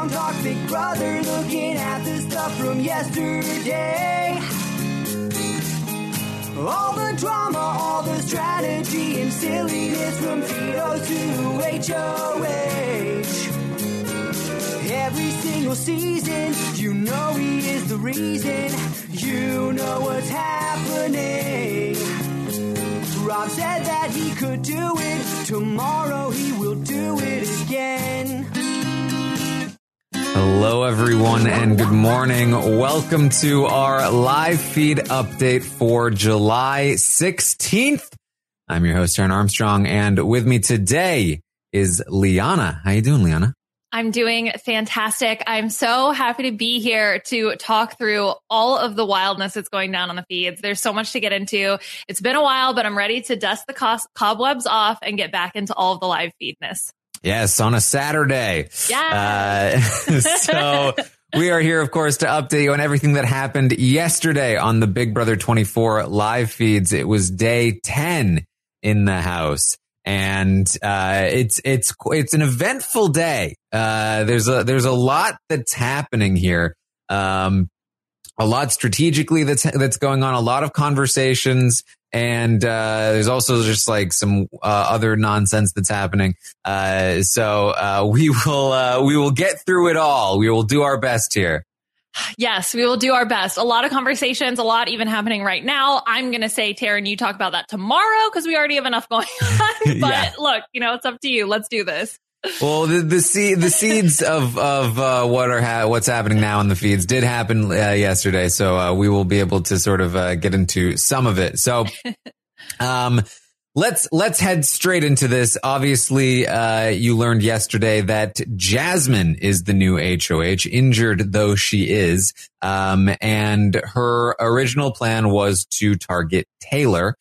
Armstrong talk, Big Brother looking at the stuff from yesterday. All the drama, all the strategy and silliness from Tito to HOH. Every single season, you know he is the reason. You know what's happening. Rob said that he could do it. Tomorrow he will do it again. Hello, everyone, and good morning. Welcome to our live feed update for July 16th. I'm your host, Aaron Armstrong, and with me today is Liana. How you doing, Liana? I'm doing fantastic. I'm so happy to be here to talk through all of the wildness that's going down on the feeds. There's so much to get into. It's been a while, but I'm ready to dust the cobwebs off and get back into all of the live feedness. Yes, on a Saturday. Yeah. So we are here, of course, to update you on everything that happened yesterday on the Big Brother 24 live feeds. It was day 10 in the house. And it's an eventful day. There's a lot that's happening here. A lot strategically that's going on. A lot of conversations, and there's also just like some other nonsense that's happening. So we will get through it all. We will do our best here. Yes, we will do our best. A lot of conversations, a lot even happening right now. I'm going to say, Taryn, you talk about that tomorrow because we already have enough going on. But Look, it's up to you. Let's do this. Well, the seeds of what's happening now in the feeds did happen yesterday, so we will be able to sort of get into some of it. So, Let's head straight into this. Obviously, you learned yesterday that Jasmine is the new HOH, injured though she is. And her original plan was to target Taylor.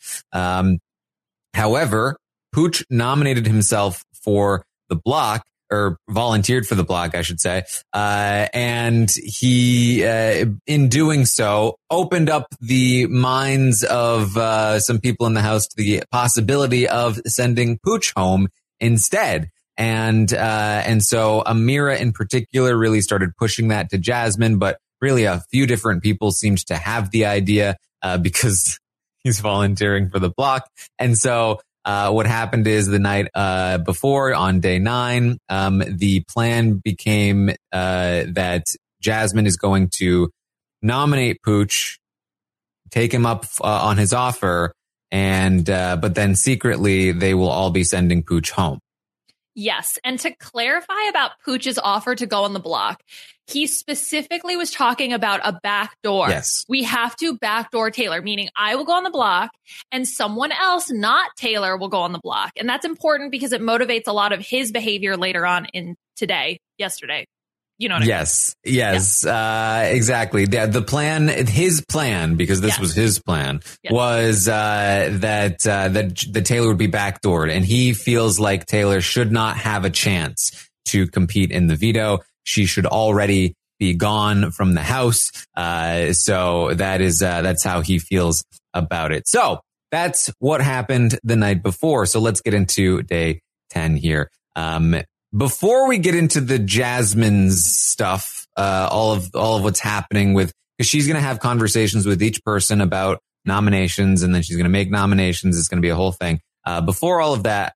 However, Pooch nominated himself for the block, or volunteered for the block, I should say. And he, in doing so, opened up the minds of some people in the house to the possibility of sending Pooch home instead. And so Amira in particular really started pushing that to Jasmine, but really a few different people seemed to have the idea, because he's volunteering for the block. And so what happened is the night before, on day 9, the plan became that Jasmine is going to nominate Pooch, take him up on his offer, and but then secretly they will all be sending Pooch home. Yes. And to clarify about Pooch's offer to go on the block, he specifically was talking about a backdoor. Yes. We have to backdoor Taylor, meaning I will go on the block and someone else, not Taylor, will go on the block. And that's important because it motivates a lot of his behavior later on in yesterday. You know what I mean? Yes, exactly. The plan, his plan, because this was his plan, was that Taylor would be backdoored, and he feels like Taylor should not have a chance to compete in the veto. She should already be gone from the house. So that's how he feels about it. So that's what happened the night before. So let's get into day 10 here. Before we get into the Jasmine's stuff, all of what's happening with, because she's going to have conversations with each person about nominations, and then she's going to make nominations. It's going to be a whole thing. Before all of that,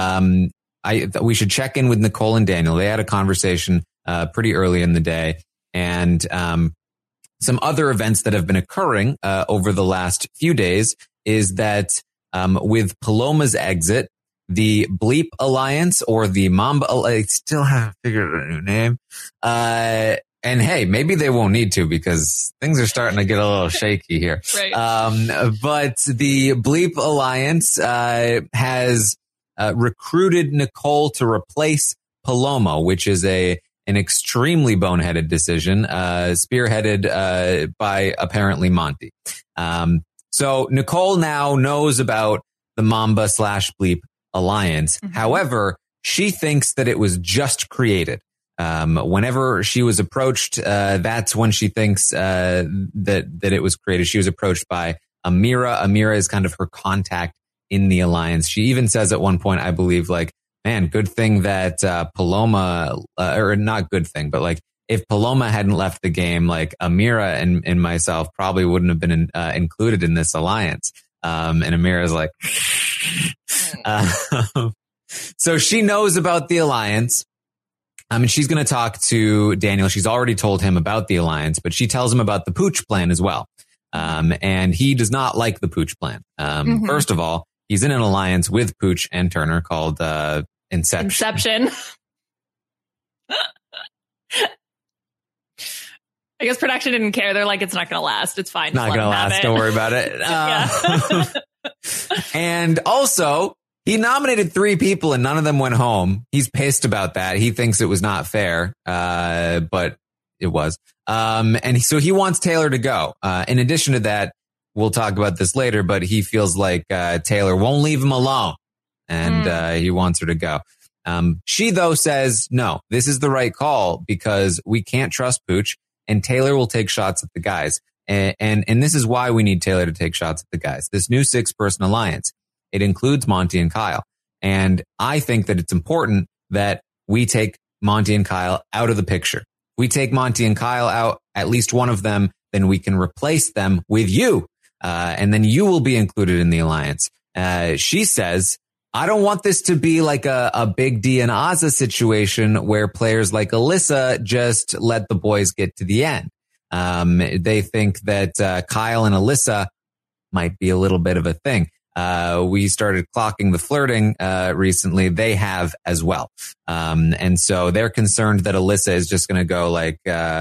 we should check in with Nicole and Daniel. They had a conversation pretty early in the day, and some other events that have been occurring over the last few days is that with Paloma's exit, the Bleep Alliance, or the Mamba, I still haven't figured out a new name. And hey, maybe they won't need to because things are starting to get a little shaky here. Right. But the Bleep Alliance has recruited Nicole to replace Paloma, which is an extremely boneheaded decision, spearheaded by apparently Monty. So Nicole now knows about the Mamba / Bleep Alliance. Mm-hmm. However, she thinks that it was just created. Whenever she was approached, that's when she thinks that it was created. She was approached by Amira. Amira is kind of her contact in the alliance. She even says at one point, I believe, like, man, good thing that Paloma, or not good thing, but like if Paloma hadn't left the game, like Amira and myself probably wouldn't have been included in this alliance. And Amira's like, so she knows about the alliance. And she's going to talk to Daniel. She's already told him about the alliance, but she tells him about the Pooch plan as well. And he does not like the Pooch plan. First of all, he's in an alliance with Pooch and Turner called Inception. I guess production didn't care. They're like, it's not going to last. It's fine. Not going to last. Don't worry about it. And also, he nominated 3 people and none of them went home. He's pissed about that. He thinks it was not fair, but it was. And so he wants Taylor to go. In addition to that, we'll talk about this later, but he feels like Taylor won't leave him alone, and he wants her to go. She, though, says, no, this is the right call because we can't trust Pooch, and Taylor will take shots at the guys. And this is why we need Taylor to take shots at the guys. This new 6-person alliance, it includes Monty and Kyle. And I think that it's important that we take Monty and Kyle out of the picture. We take Monty and Kyle out, at least one of them, then we can replace them with you. And then you will be included in the alliance. She says, I don't want this to be like a Big D and Azah situation where players like Alyssa just let the boys get to the end. They think that Kyle and Alyssa might be a little bit of a thing. We started clocking the flirting recently. They have as well. And so they're concerned that Alyssa is just going to go like,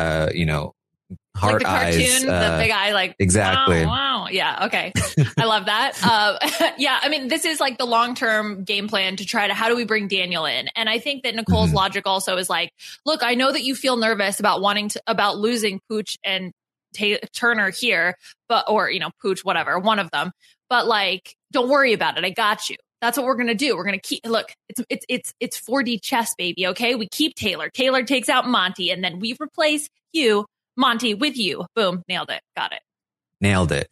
heart like the eyes. Cartoon, the big eye, like exactly. Wow. Yeah. Okay. I love that. Yeah. I mean, this is like the long-term game plan to try to, how do we bring Daniel in? And I think that Nicole's logic also is like, look, I know that you feel nervous about about losing Pooch and Turner here, or Pooch, whatever, one of them, but like, don't worry about it. I got you. That's what we're going to do. We're going to it's 4D chess, baby. Okay. We keep Taylor. Taylor takes out Monty, and then we replace you, Monty, with you. Boom. Nailed it. Got it. Nailed it.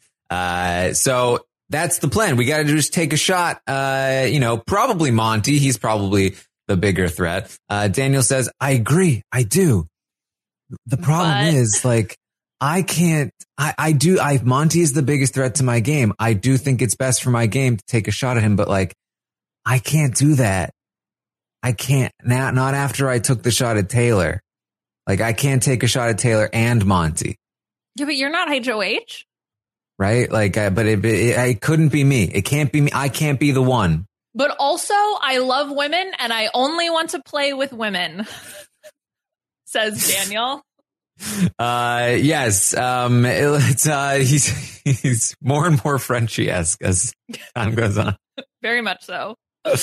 So that's the plan. We got to just take a shot. Probably Monty. He's probably the bigger threat. Daniel says, I agree. I do. The problem is like, I can't, Monty is the biggest threat to my game. I do think it's best for my game to take a shot at him, but like, I can't do that. I can't now, not after I took the shot at Taylor. Like, I can't take a shot at Taylor and Monty. Yeah, but you're not HOH. Right? Like, but it couldn't be me. It can't be me. I can't be the one. But also, I love women and I only want to play with women, says Daniel. Yes. He's more and more Frenchy-esque as time goes on. Very much so.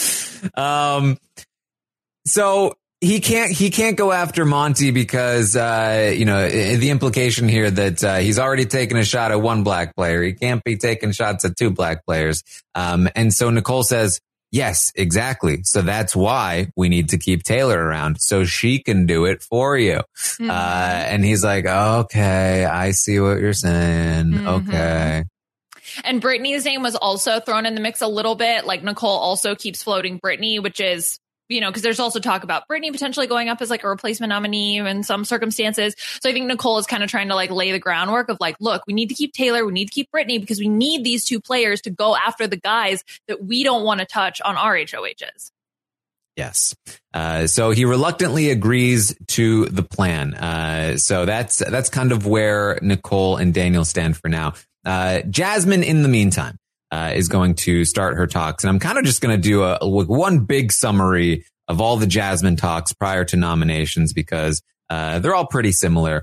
So he can't go after Monty because, the implication here that, he's already taken a shot at one black player. He can't be taking shots at 2 black players. And so Nicole says, yes, exactly. So that's why we need to keep Taylor around so she can do it for you. And he's like, okay, I see what you're saying. Okay. And Brittany's name was also thrown in the mix a little bit. Like Nicole also keeps floating Brittany, which is, because there's also talk about Brittany potentially going up as like a replacement nominee in some circumstances. So I think Nicole is kind of trying to like lay the groundwork of like, look, we need to keep Taylor. We need to keep Brittany because we need these 2 players to go after the guys that we don't want to touch on our HOHs. Yes. So he reluctantly agrees to the plan. So that's kind of where Nicole and Daniel stand for now. Jasmine, in the meantime, is going to start her talks. And I'm kind of just going to do one big summary of all the Jasmine talks prior to nominations because they're all pretty similar.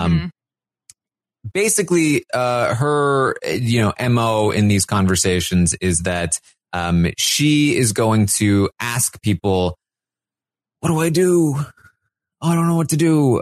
Basically, her, MO in these conversations is that she is going to ask people, what do I do? Oh, I don't know what to do.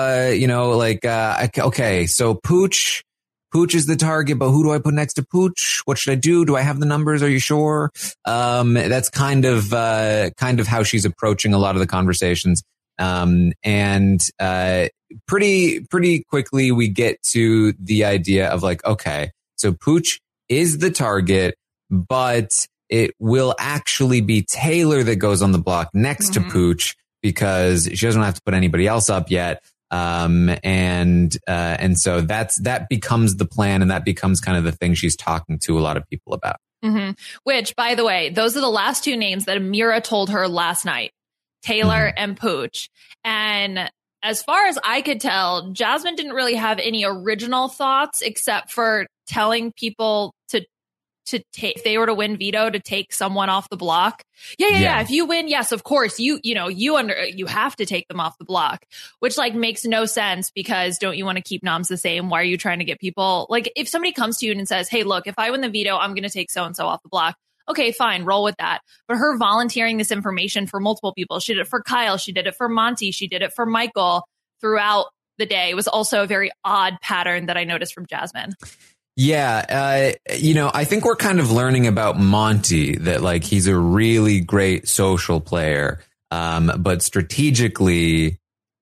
Okay, so Pooch is the target, but who do I put next to Pooch? What should I do? Do I have the numbers? Are you sure? That's kind of how she's approaching a lot of the conversations. And pretty quickly we get to the idea of like, okay, so Pooch is the target, but it will actually be Taylor that goes on the block next to Pooch because she doesn't have to put anybody else up yet. And so that becomes the plan, and that becomes kind of the thing she's talking to a lot of people about. Mm-hmm. Which, by the way, those are the last two names that Ameerah told her last night, Taylor and Pooch. And as far as I could tell, Jasmine didn't really have any original thoughts except for telling people to take, if they were to win veto, to take someone off the block. Yeah. If you win, yes, of course, you have to take them off the block, which like makes no sense because don't you want to keep noms the same? Why are you trying to get people, like if somebody comes to you and says, hey, look, if I win the veto, I'm going to take so-and-so off the block. Okay, fine, roll with that. But her volunteering this information for multiple people, she did it for Kyle, she did it for Monty, she did it for Michael throughout the day, was also a very odd pattern that I noticed from Jasmine. Yeah. I think we're kind of learning about Monty that like he's a really great social player. But strategically,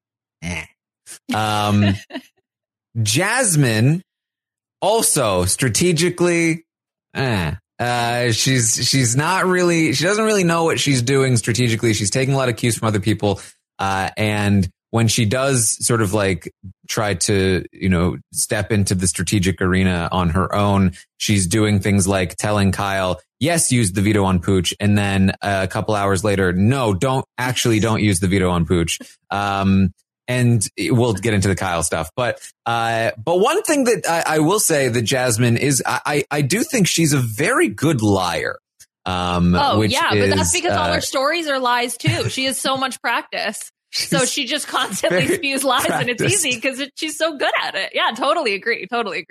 Jasmine also strategically, she's not really, she doesn't really know what she's doing strategically. She's taking a lot of cues from other people. And when she does sort of like try to, step into the strategic arena on her own, she's doing things like telling Kyle, yes, use the veto on Pooch. And then a couple hours later, no, don't use the veto on Pooch. And we'll get into the Kyle stuff. But one thing that I will say that Jasmine is, I do think she's a very good liar. But that's because all her stories are lies too. She has so much practice. So she just constantly spews lies and it's easy because she's so good at it. Yeah, totally agree.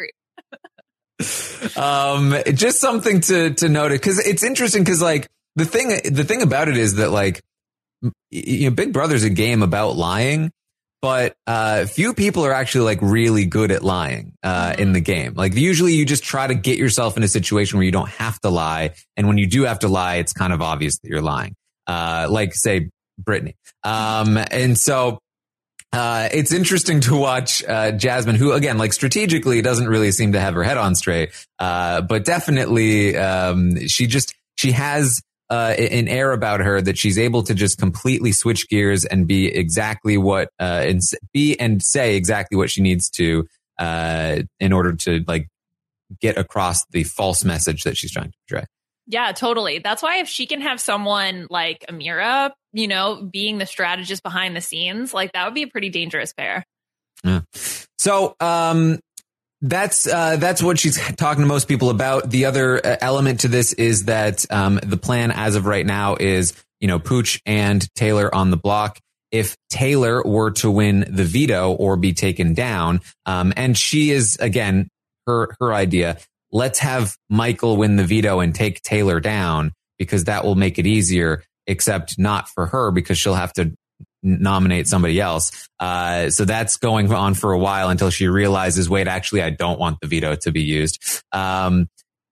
Just something to note it because it's interesting because like the thing about it is that like, Big Brother's a game about lying, but few people are actually like really good at lying in the game. Like usually you just try to get yourself in a situation where you don't have to lie. And when you do have to lie, it's kind of obvious that you're lying. Like say, Brittany. And so, it's interesting to watch, Jasmine, who again, like strategically doesn't really seem to have her head on straight. But definitely, she has, an air about her that she's able to just completely switch gears and be exactly what, and say exactly what she needs to, in order to like get across the false message that she's trying to portray. Yeah, totally. That's why if she can have someone like Ameerah, being the strategist behind the scenes, like that would be a pretty dangerous pair. Yeah. So, that's what she's talking to most people about. The other element to this is that, the plan as of right now is, Pooch and Taylor on the block. If Taylor were to win the veto or be taken down, and she is, again, her idea, let's have Michael win the veto and take Taylor down because that will make it easier, except not for her because she'll have to nominate somebody else. So that's going on for a while until she realizes, wait, actually, I don't want the veto to be used. But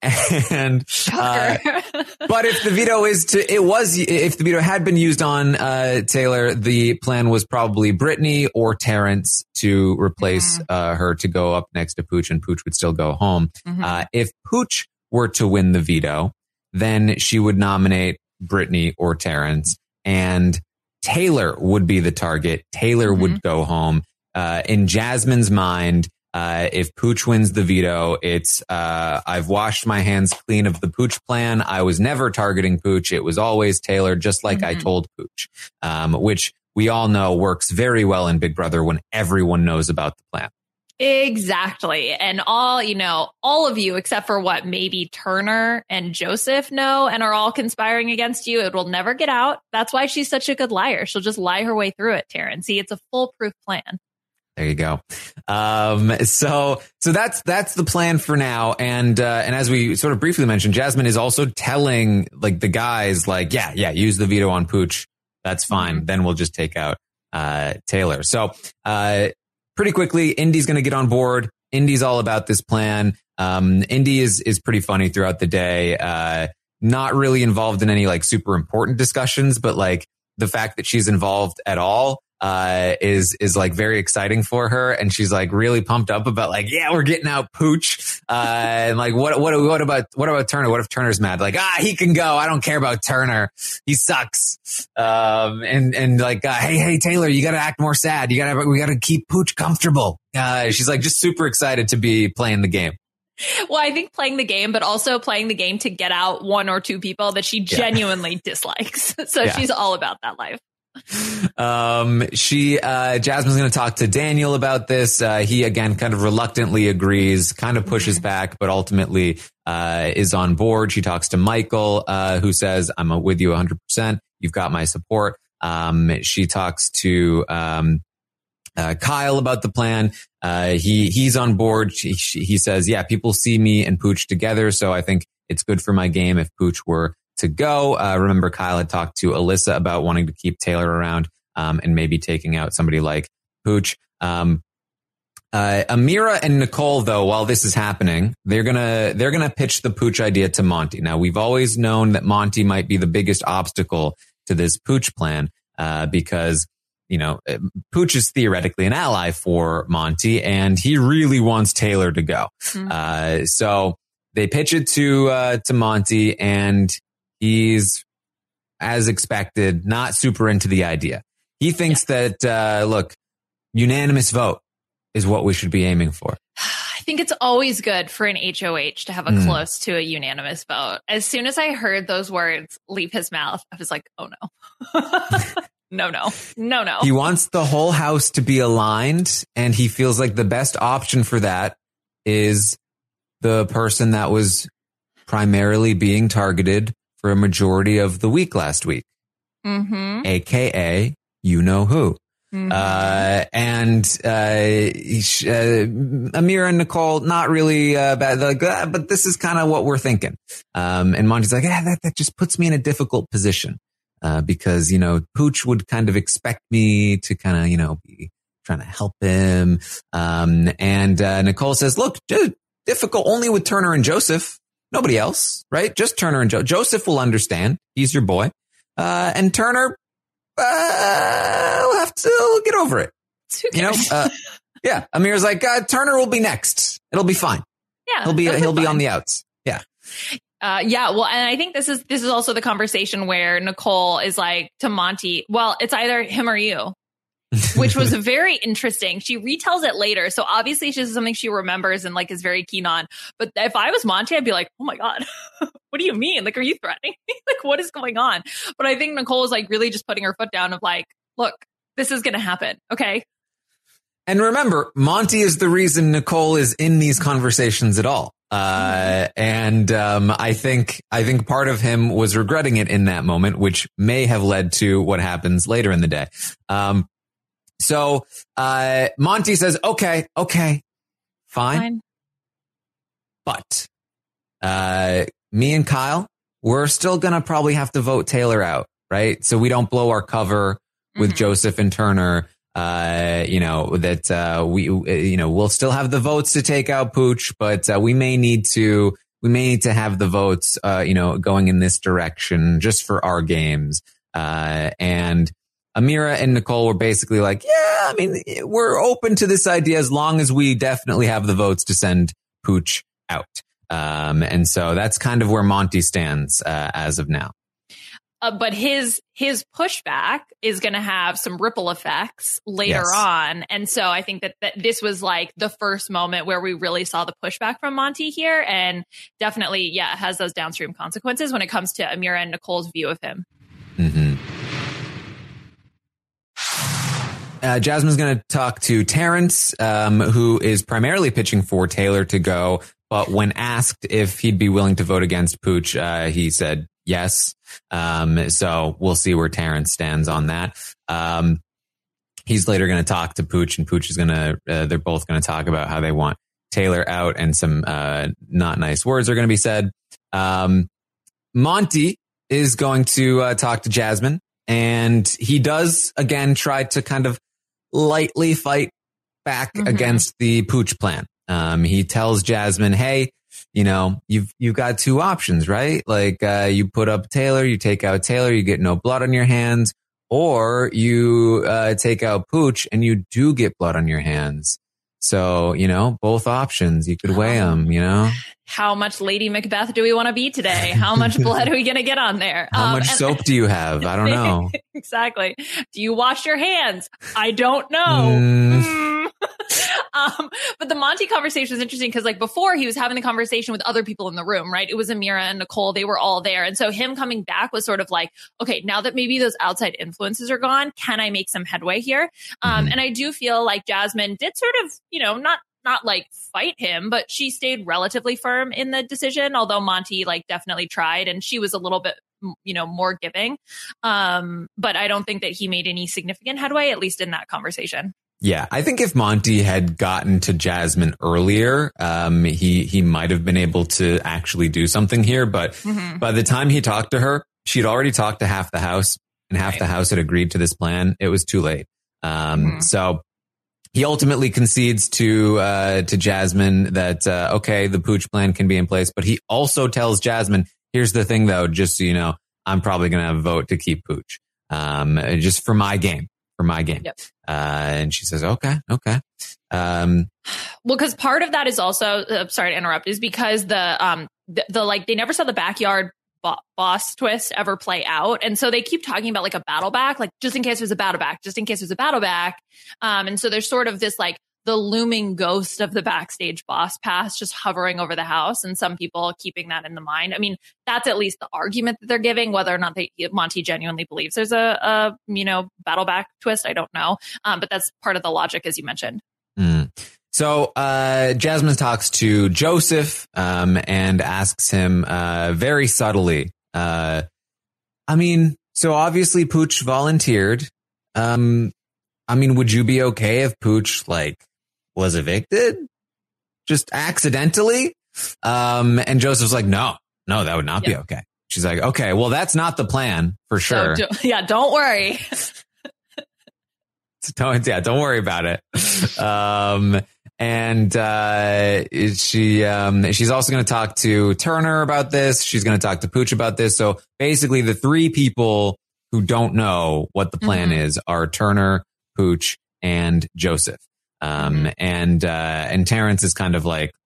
if the veto had been used on Taylor, the plan was probably Brittany or Terrence to replace her to go up next to Pooch, and Pooch would still go home. If Pooch were to win the veto, then she would nominate Brittany or Terrence, and Taylor would be the target. Taylor would go home. In Jasmine's mind, if Pooch wins the veto, it's, I've washed my hands clean of the Pooch plan. I was never targeting Pooch. It was always Taylor, just like I told Pooch, which we all know works very well in Big Brother when everyone knows about the plan. Exactly. And all of you, except for maybe Turner and Joseph know and are all conspiring against you. It will never get out. That's why she's such a good liar. She'll just lie her way through it, Taryn. See, it's a foolproof plan. There you go. So that's the plan for now. And as we sort of briefly mentioned, Jasmine is also telling like the guys like, yeah, use the veto on Pooch. That's fine. Then we'll just take out, Taylor. So, pretty quickly, Indy's going to get on board. Indy's all about this plan. Indy is pretty funny throughout the day. Not really involved in any like super important discussions, but like the fact that she's involved at all, is like very exciting for her. And she's like really pumped up about like, yeah, we're getting out Pooch. And like, what about Turner? What if Turner's mad? Like, he can go. I don't care about Turner. He sucks. And like, hey, Taylor, you got to act more sad. We got to keep Pooch comfortable. She's like just super excited to be playing the game. Well, I think playing the game, but also playing the game to get out one or two people that she genuinely dislikes. So she's all about that life. Jasmine's going to talk to Daniel about this. He again kind of reluctantly agrees, kind of pushes back, but ultimately is on board. She talks to Michael, who says, I'm with you 100%. You've got my support. She talks to Kyle about the plan. He's on board. He says, yeah, people see me and Pooch together. So I think it's good for my game if Pooch were to go. Remember, Kyle had talked to Alyssa about wanting to keep Taylor around, and maybe taking out somebody like Pooch. Amira and Nicole, though, while this is happening, they're gonna pitch the Pooch idea to Monty. Now, we've always known that Monty might be the biggest obstacle to this Pooch plan, because Pooch is theoretically an ally for Monty, and he really wants Taylor to go. Mm-hmm. So they pitch it to Monty, and he's, as expected, not super into the idea. He thinks that, look, unanimous vote is what we should be aiming for. I think it's always good for an HOH to have a close to a unanimous vote. As soon as I heard those words leave his mouth, I was like, oh no. No. He wants the whole house to be aligned, and he feels like the best option for that is the person that was primarily being targeted for a majority of the week last week, aka you know who. Amira and Nicole, not really bad, but this is kind of what we're thinking. And Monty's like, that just puts me in a difficult position, because Pooch would kind of expect me to kind of be trying to help him. And Nicole says, look, dude, difficult only with Turner and Joseph. Nobody else, right? Just Turner and Joseph will understand. He's your boy. And Turner, we'll have to get over it. Yeah. Amira's like, Turner will be next. It'll be fine. Yeah. He'll be on the outs. Yeah. Well, and I think this is also the conversation where Nicole is like to Monty, well, it's either him or you, which was very interesting. She retells it later. So obviously this is something she remembers and like is very keen on. But if I was Monty, I'd be like, oh my God, what do you mean? Like, are you threatening me? Like, what is going on? But I think Nicole is like really just putting her foot down of like, look, this is going to happen. Okay. And remember, Monty is the reason Nicole is in these conversations at all. And I think part of him was regretting it in that moment, which may have led to what happens later in the day. So Monty says, okay, fine. But me and Kyle, we're still going to probably have to vote Taylor out, right? So we don't blow our cover with Joseph and Turner. We'll still have the votes to take out Pooch, but we may need to have the votes, going in this direction just for our games. And Amira and Nicole were basically like, yeah, I mean, we're open to this idea as long as we definitely have the votes to send Pooch out. And so that's kind of where Monty stands, as of now. But his pushback is going to have some ripple effects later on. And so I think that this was like the first moment where we really saw the pushback from Monty here. And definitely, it has those downstream consequences when it comes to Amira and Nicole's view of him. Mm-hmm. Jasmine's going to talk to Terrence, who is primarily pitching for Taylor to go. But when asked if he'd be willing to vote against Pooch, he said yes. So we'll see where Terrence stands on that. He's later going to talk to Pooch, and Pooch is they're both going to talk about how they want Taylor out, and some not nice words are going to be said. Monty is going to talk to Jasmine, and he does again try to kind of lightly fight back against the Pooch plan. He tells Jasmine, hey, you've got two options, right? Like, you put up Taylor, you take out Taylor, you get no blood on your hands, or you take out Pooch and you do get blood on your hands. So, both options, you could weigh them, How much Lady Macbeth do we want to be today? How much blood are we going to get on there? How much soap do you have? I don't know. Exactly. Do you wash your hands? I don't know. But the Monty conversation is interesting because before he was having the conversation with other people in the room, right? It was Amira and Nicole. They were all there. And so him coming back was sort of okay, now that maybe those outside influences are gone, can I make some headway here? And I do feel like Jasmine did sort of, not fight him, but she stayed relatively firm in the decision, although Monty definitely tried and she was a little bit, more giving. But I don't think that he made any significant headway, at least in that conversation. Yeah, I think if Monty had gotten to Jasmine earlier, he might have been able to actually do something here. But by the time he talked to her, she'd already talked to half the house and half the house had agreed to this plan. It was too late. So he ultimately concedes to Jasmine that, okay, the Pooch plan can be in place. But he also tells Jasmine, here's the thing, though, just so you know, I'm probably going to vote to keep Pooch just for my game. Yep. And she says, okay. Well, because part of that is also, sorry to interrupt, is because the they never saw the backyard boss twist ever play out. And so they keep talking about a battle back, just in case there's a battle back, just in case there's a battle back. And so there's sort of this the looming ghost of the backstage boss pass just hovering over the house, and some people keeping that in the mind. I mean, that's at least the argument that they're giving. Whether or not Monty genuinely believes there's a battle back twist, I don't know. But that's part of the logic, as you mentioned. So Jasmine talks to Joseph and asks him very subtly. So obviously Pooch volunteered. Would you be okay if Pooch was evicted just accidentally? And Joseph's like, no, that would not be okay. She's like, okay, well, that's not the plan for sure. So, don't worry. Don't worry about it. And she's also going to talk to Turner about this. She's going to talk to Pooch about this. So basically the three people who don't know what the plan is are Turner, Pooch, and Joseph. And Terrence is kind of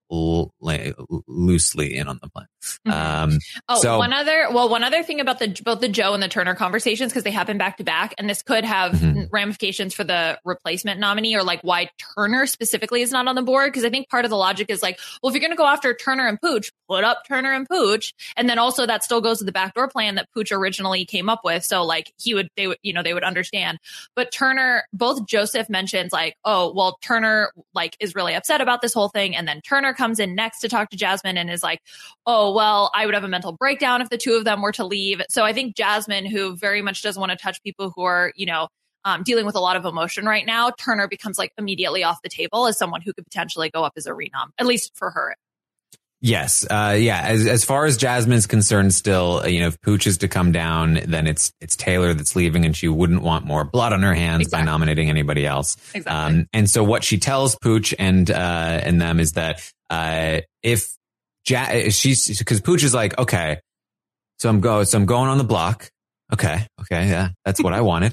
loosely in on the plan. One other thing about both the Joe and the Turner conversations, because they happen back to back, and this could have ramifications for the replacement nominee, or why Turner specifically is not on the board. Because I think part of the logic is well, if you're going to go after Turner and Pooch, put up Turner and Pooch, and then also that still goes to the backdoor plan that Pooch originally came up with. So they would understand. But Turner, both Joseph mentions Turner is really upset about this whole thing, and then Turner comes in next to talk to Jasmine and is I would have a mental breakdown if the two of them were to leave. So I think Jasmine, who very much doesn't want to touch people who are, dealing with a lot of emotion right now, Turner becomes immediately off the table as someone who could potentially go up as a renom, at least for her. Yes. As far as Jasmine's concerned still, if Pooch is to come down, then it's Taylor that's leaving, and she wouldn't want more blood on her hands by nominating anybody else. Exactly. And so what she tells Pooch and them is that, because Pooch is okay, so I'm going on the block. Okay. Yeah. That's what I wanted.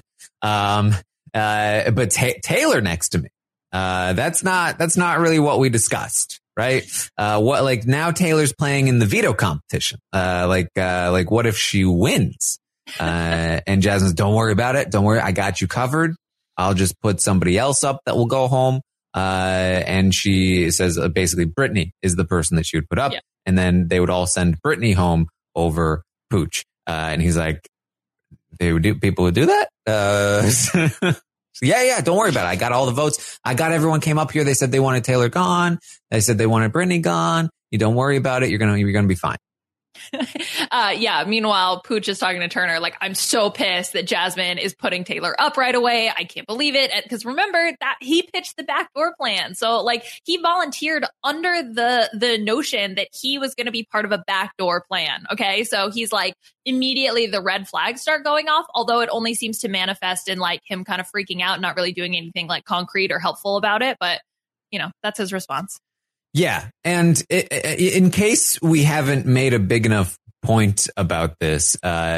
But Taylor next to me, that's not really what we discussed. Right. Now Taylor's playing in the veto competition. What if she wins? And Jasmine's, don't worry about it. Don't worry. I got you covered. I'll just put somebody else up that will go home. And she says basically Brittany is the person that she would put up. Yeah. And then they would all send Brittany home over Pooch. And he's like, people would do that? Yeah. Don't worry about it. I got all the votes. Everyone came up here. They said they wanted Taylor gone. They said they wanted Brittany gone. You don't worry about it. You're going to be fine. Meanwhile, Pooch is talking to Turner I'm so pissed that Jasmine is putting Taylor up right away. I can't believe it. Because remember that he pitched the backdoor plan. So he volunteered under the notion that he was going to be part of a backdoor plan. Okay. So he's immediately the red flags start going off, although it only seems to manifest in him kind of freaking out, not really doing anything concrete or helpful about it. But that's his response. Yeah. And in case we haven't made a big enough point about this.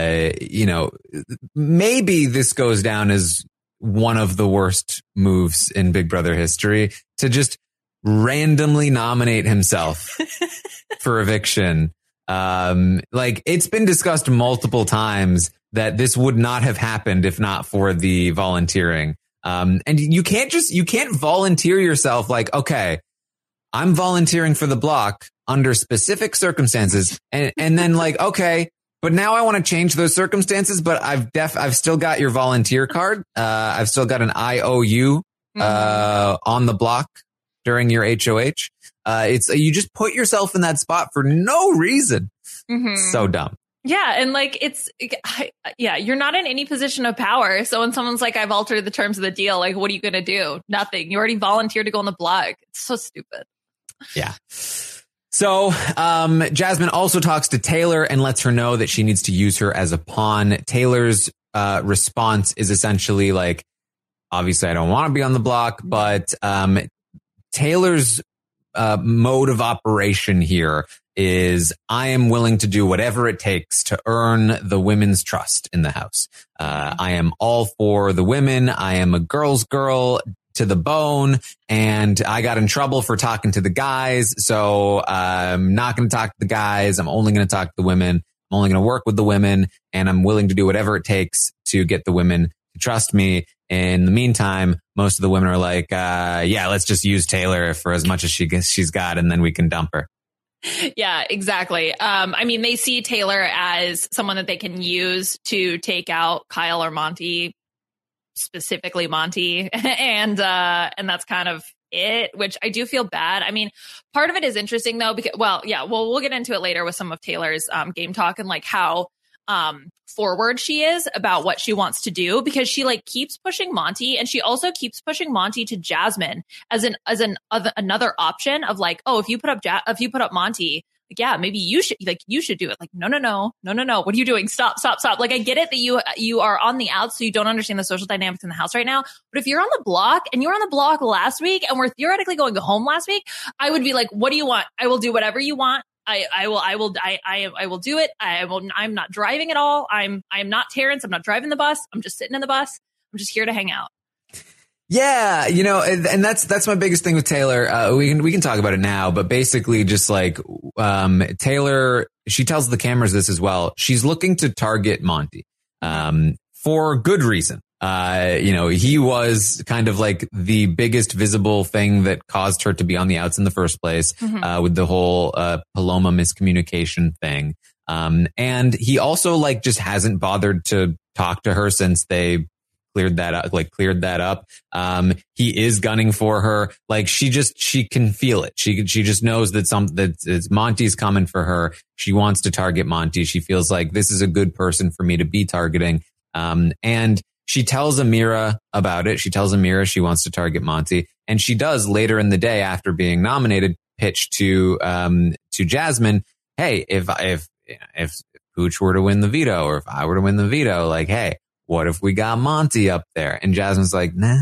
Maybe this goes down as one of the worst moves in Big Brother history, to just randomly nominate himself for eviction. It's been discussed multiple times that this would not have happened if not for the volunteering. And you can't volunteer yourself like, okay, I'm volunteering for the block under specific circumstances. And then like, okay, but now I want to change those circumstances, but I've still got your volunteer card. I've still got an IOU, on the block during your HOH. You just put yourself in that spot for no reason. Mm-hmm. So dumb. Yeah. And like, you're not in any position of power. So when someone's like, I've altered the terms of the deal, like, what are you going to do? Nothing. You already volunteered to go on the block. It's so stupid. Yeah. So, Jasmine also talks to Taylor and lets her know that she needs to use her as a pawn. Taylor's, response is essentially like, obviously I don't want to be on the block, but, Taylor's, mode of operation here is I am willing to do whatever it takes to earn the women's trust in the house. I am all for the women. I am a girl's girl to the bone, and I got in trouble for talking to the guys. So I'm not going to talk to the guys. I'm only going to talk to the women. I'm only going to work with the women, and I'm willing to do whatever it takes to get the women to trust me. In the meantime, most of the women are like, let's just use Taylor for as much as she's got, and then we can dump her. Yeah, exactly. They see Taylor as someone that they can use to take out Kyle or Monty, specifically Monty. And that's kind of it, which I do feel bad. I mean, part of it is interesting though, because, we'll get into it later with some of Taylor's game talk and like how forward she is about what she wants to do, because she like keeps pushing Monty, and she also keeps pushing Monty to Jasmine as another option of like, oh, if you put up Monty, like, yeah, maybe you should do it. Like, no. What are you doing? Stop. Like, I get it that you are on the outs, so you don't understand the social dynamics in the house right now. But if you're on the block and you were on the block last week and we're theoretically going home last week, I would be like, what do you want? I will do whatever you want. I will do it. I'm not driving at all. I'm not Terrence. I'm not driving the bus. I'm just sitting in the bus. I'm just here to hang out. Yeah, and that's my biggest thing with Taylor. We can talk about it now, but basically just like, Taylor, she tells the cameras this as well. She's looking to target Monty, for good reason. He was kind of like the biggest visible thing that caused her to be on the outs in the first place, with the whole, Paloma miscommunication thing. And he also like just hasn't bothered to talk to her since they cleared that up. He is gunning for her. Like she can feel it. She just knows that Monty's coming for her. She wants to target Monty. She feels like this is a good person for me to be targeting. And she tells Amira about it. She tells Amira she wants to target Monty, and she does later in the day after being nominated pitch to Jasmine, hey, if Pooch were to win the veto, or if I were to win the veto, like, hey, what if we got Monty up there? And Jasmine's like, nah.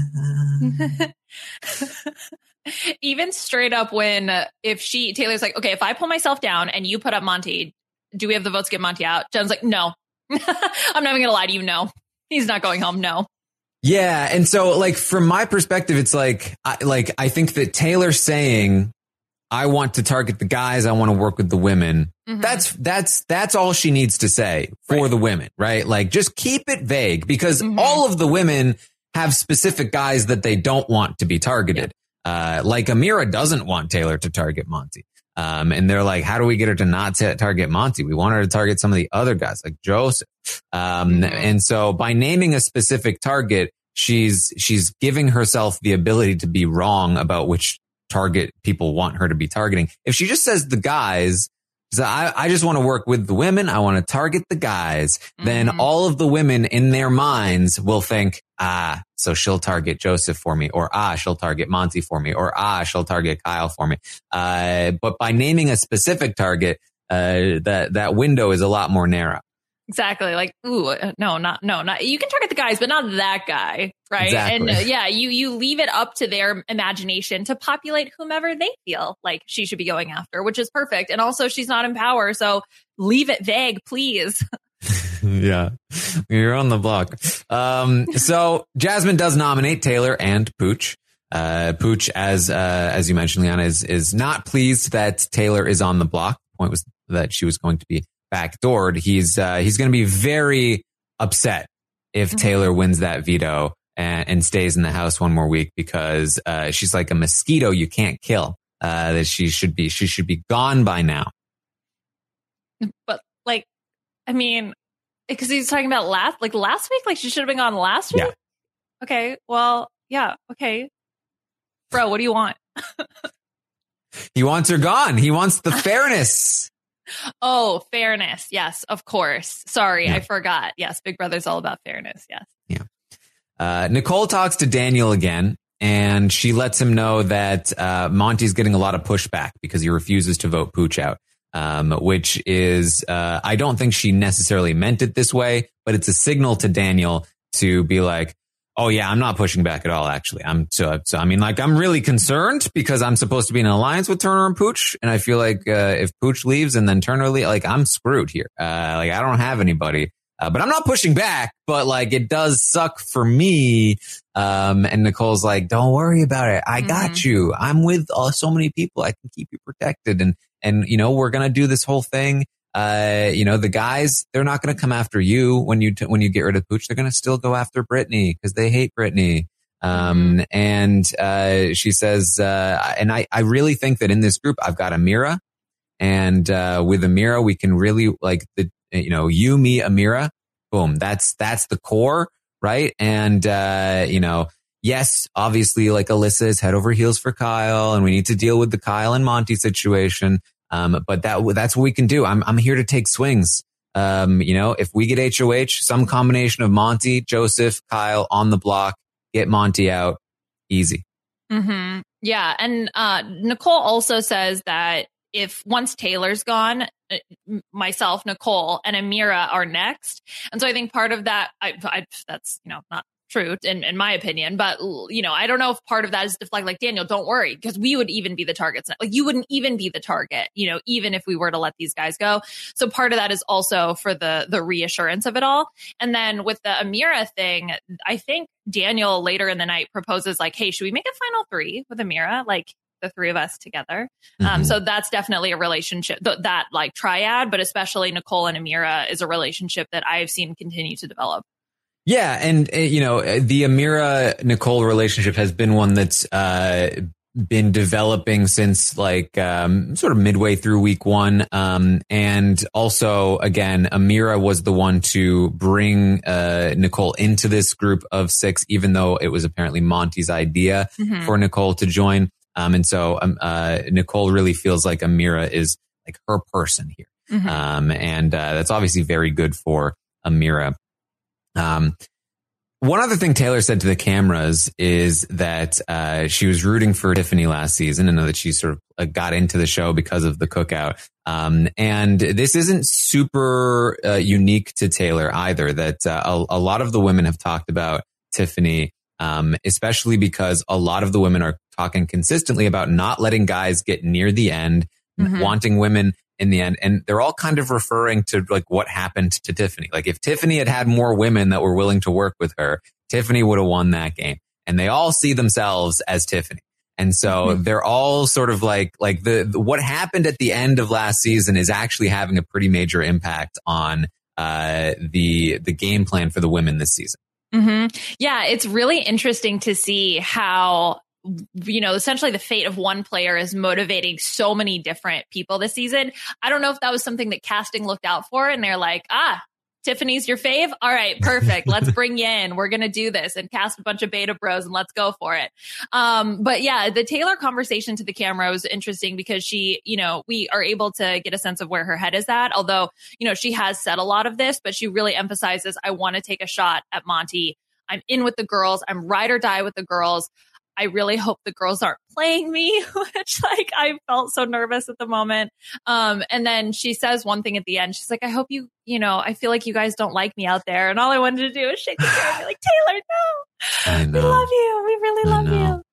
Even straight up when Taylor's like, okay, if I pull myself down and you put up Monty, do we have the votes to get Monty out? Jen's like, no. I'm not even gonna lie to you. No, he's not going home. No. Yeah. And so like, from my perspective, it's like, I think that Taylor saying, I want to target the guys, I want to work with the women. That's all she needs to say for the women, right? Like, just keep it vague, because all of the women have specific guys that they don't want to be targeted. Like Amira doesn't want Taylor to target Monty. And they're like, how do we get her to not target Monty? We want her to target some of the other guys like Joseph. And so by naming a specific target, she's giving herself the ability to be wrong about which target people want her to be targeting. If she just says the guys, I just want to work with the women, I want to target the guys, then all of the women in their minds will think, so she'll target Joseph for me, or she'll target Monty for me, or she'll target Kyle for me. But by naming a specific target, that window is a lot more narrow. Exactly. Like, ooh, no, not. You can target the guys, but not that guy, right? Exactly. And you leave it up to their imagination to populate whomever they feel like she should be going after, which is perfect. And also, she's not in power, so leave it vague, please. Yeah, you're on the block. So Jasmine does nominate Taylor and Pooch. Pooch, as you mentioned, Liana, is not pleased that Taylor is on the block. The point was that she was going to be backdoored. He's going to be very upset if Taylor wins that veto and stays in the house one more week, because she's like a mosquito you can't kill. That she should be gone by now. But like, I mean, because he's talking about last week, like she should have been gone last week. Yeah. Okay. Well, yeah. Okay. Bro, what do you want? He wants her gone. He wants the fairness. Oh, fairness. Yes, of course. Sorry, Yeah. I forgot. Yes, Big Brother's all about fairness. Yes. Yeah. Nicole talks to Daniel again, and she lets him know that Monty's getting a lot of pushback because he refuses to vote Pooch out, which is, I don't think she necessarily meant it this way, but it's a signal to Daniel to be like, oh yeah, I'm not pushing back at all. Actually, I'm really concerned because I'm supposed to be in an alliance with Turner and Pooch. And I feel like, if Pooch leaves and then Turner leaves, like I'm screwed here. I don't have anybody, but I'm not pushing back, but like it does suck for me. And Nicole's like, don't worry about it. I got you. I'm with so many people. I can keep you protected. And, we're going to do this whole thing. The guys, they're not going to come after you when you get rid of Pooch. They're going to still go after Brittany because they hate Brittany. And she says, and I really think that in this group, I've got Amira, and with Amira, we can really like you, me, Amira, boom. That's the core, right? And, yes, obviously like Alyssa is head over heels for Kyle, and we need to deal with the Kyle and Monty situation. But that's what we can do. I'm here to take swings. If we get HOH, some combination of Monty, Joseph, Kyle on the block, get Monty out, easy. Mm-hmm. Yeah. And, Nicole also says that if once Taylor's gone, myself, Nicole, and Amira are next. And so I think part of that, that's, not true in my opinion, but I don't know if part of that is deflect, like, Daniel, don't worry, because we would even be the targets. Like, you wouldn't even be the target, even if we were to let these guys go. So part of that is also for the reassurance of it all. And then with the Amira thing, I think Daniel later in the night proposes like, hey, should we make a final 3 with Amira? Like the 3 of us together. So that's definitely a relationship that like triad, but especially Nicole and Amira is a relationship that I've seen continue to develop. Yeah. And, the Amira Nicole relationship has been one that's been developing since like sort of midway through week 1. And also, again, Amira was the one to bring Nicole into this group of 6, even though it was apparently Monty's idea for Nicole to join. And so Nicole really feels like Amira is like her person here. And that's obviously very good for Amira. One other thing Taylor said to the cameras is that she was rooting for Tiffany last season, and that she sort of got into the show because of the cookout. And this isn't super unique to Taylor either, that a lot of the women have talked about Tiffany, especially because a lot of the women are talking consistently about not letting guys get near the end, wanting women in the end. And they're all kind of referring to like what happened to Tiffany. Like if Tiffany had more women that were willing to work with her, Tiffany would have won that game. And they all see themselves as Tiffany. And so they're all sort of like the what happened at the end of last season is actually having a pretty major impact on the game plan for the women this season. Yeah, it's really interesting to see how essentially the fate of one player is motivating so many different people this season. I don't know if that was something that casting looked out for, and they're like, Tiffany's your fave? All right, perfect. Let's bring you in. We're going to do this and cast a bunch of beta bros and let's go for it. But yeah, the Taylor conversation to the camera was interesting because she, we are able to get a sense of where her head is at. Although, she has said a lot of this, but she really emphasizes, I want to take a shot at Monty. I'm in with the girls. I'm ride or die with the girls. I really hope the girls aren't playing me, which like I felt so nervous at the moment. And then she says one thing at the end. She's like, I hope I feel like you guys don't like me out there. And all I wanted to do is shake the hand and be like, Taylor, no, we love you. We really love you.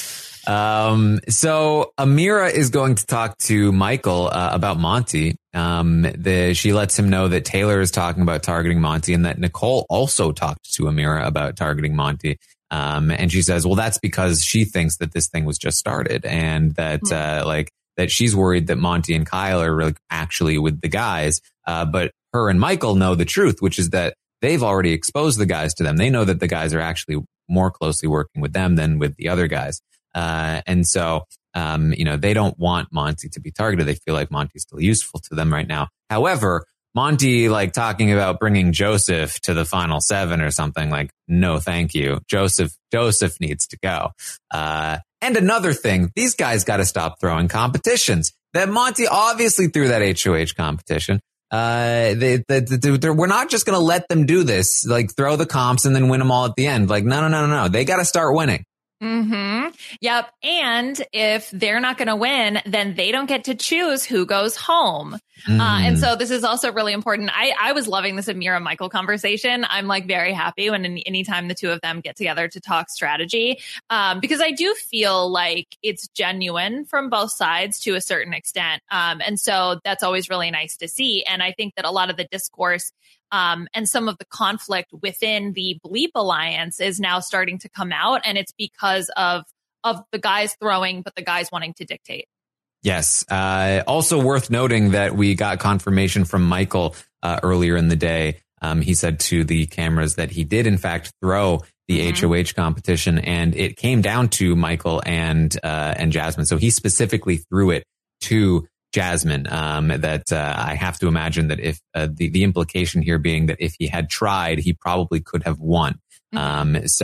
So Ameerah is going to talk to Michael about Monty. She lets him know that Taylor is talking about targeting Monty and that Nicole also talked to Ameerah about targeting Monty. And she says, well, that's because she thinks that this thing was just started and that, that she's worried that Monty and Kyle are really actually with the guys. But her and Michael know the truth, which is that they've already exposed the guys to them. They know that the guys are actually more closely working with them than with the other guys. And so, they don't want Monty to be targeted. They feel like Monty's still useful to them right now. However, Monty, talking about bringing Joseph to the final 7 or something, no, thank you. Joseph needs to go. And another thing, these guys got to stop throwing competitions. That Monty obviously threw that HOH competition. We're not just going to let them do this, throw the comps and then win them all at the end. No. They got to start winning. Mm-hmm. Yep. And if they're not going to win, then they don't get to choose who goes home. And so this is also really important. I was loving this Ameerah Michael conversation. I'm very happy when anytime the two of them get together to talk strategy, because I do feel like it's genuine from both sides to a certain extent. And so that's always really nice to see. And I think that a lot of the discourse and some of the conflict within the Bleep Alliance is now starting to come out. And it's because of the guys throwing, but the guys wanting to dictate. Yes. Also worth noting that we got confirmation from Michael earlier in the day. He said to the cameras that he did, in fact, throw the HOH competition, and it came down to Michael and Jasmine. So he specifically threw it to Jasmine. I have to imagine that if the implication here being that if he had tried, he probably could have won. There's